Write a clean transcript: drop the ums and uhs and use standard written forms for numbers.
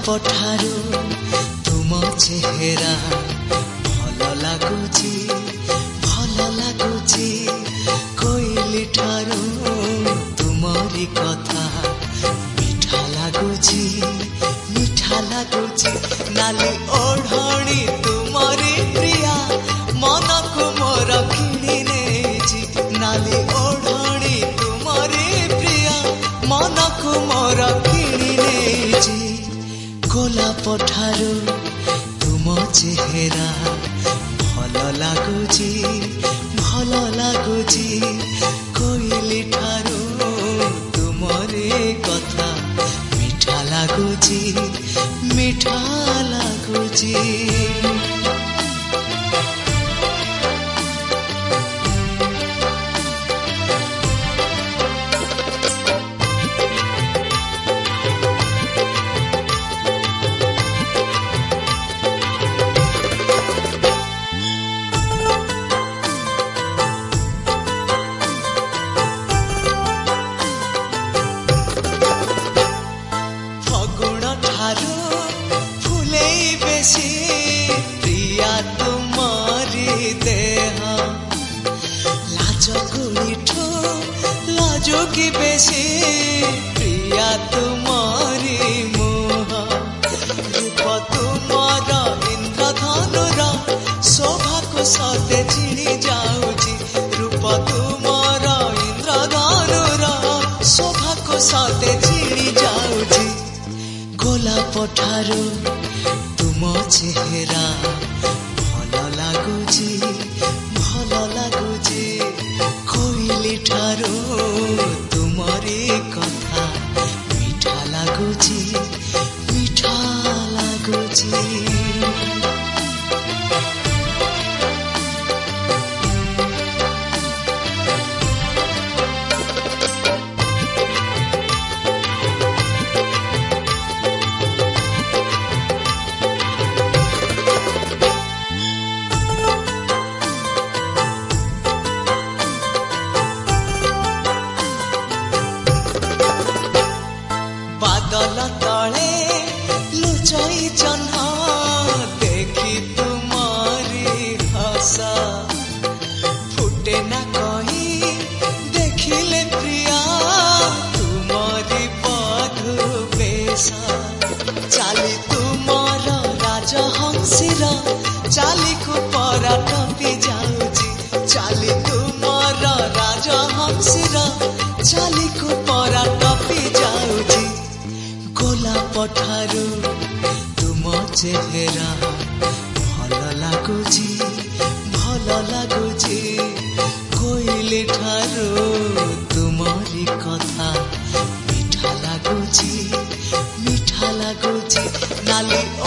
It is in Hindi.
ପଠାରୁ ତୁମ ଚେହେରା ଭଲ ଲାଗୁଛି ଭଲ ଲାଗୁଛି କୋଇଲି ଠାରୁ ତୁମରି କଥା ମିଠା ଲାଗୁଛି ମିଠା ଲାଗୁଛି ନାଲି ଓଢ଼ଣୀ ତୁମରି ପ୍ରିୟା ମନକୁ ମୋର କିଣି ନେଇଛି ନାଲି ଓଢ଼ଣୀ ତୁମରି ପ୍ରିୟା ମନକୁ ମୋର କିଣି ନେଇଛି ଗୋଲାପ ଠାରୁ ତୁମ ଚେହେରା ଭଲ ଲାଗୁଛି ଭଲ ଲାଗୁଛି କୋଇଲି ଠାରୁ ତୁମରି କଥା ମିଠା ଲାଗୁଛି ମିଠା ଲାଗୁଛି की बेसी प्रिया तुम्हारी मोह रूप तुमार इंद्रधनुर शोभा को सते चिड़ी जाऊची रूप तुमार इंद्रधनुर शोभा को सते चिड़ी जाऊची गोलाप ठारू तुम चेहरा भल लगुची कोइली ठारू तुमरी कथा मिठा लगुची मिठा लगुची बादल तले लुचाई जन्ह देखी तुम्हारी हसा फुटे ना कही देखिले प्रिया तुम्हारी बधु बेसा चाली तुमार राजहंसीर चाली को परा टपी जाऊची चाली तुमार राजहंसीर चाली को परा टपी जाऊची गोलाप ठारू तुम चेहरा भल लगुची कोइली ठारू तुमरी कथा मिठा लगुची नाली